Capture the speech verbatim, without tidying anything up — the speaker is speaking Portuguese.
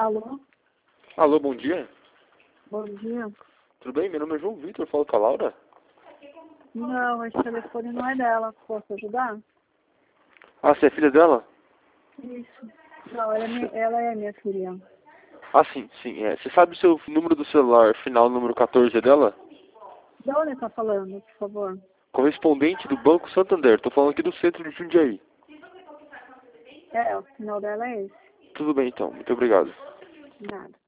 Alô? Alô, bom dia. Bom dia. Tudo bem? Meu nome é João Vitor, falo com a Laura. Não, esse telefone não é dela. Posso ajudar? Ah, você é filha dela? Isso. Não, ela é minha, ela é minha filha. Ah, sim, sim. É. Você sabe o seu número do celular, final número quatorze é dela? De onde está falando, por favor? Correspondente do Banco Santander. Tô falando aqui do centro de Jundiaí. É, o final dela é esse. Tudo bem, então. Muito obrigado. Nada.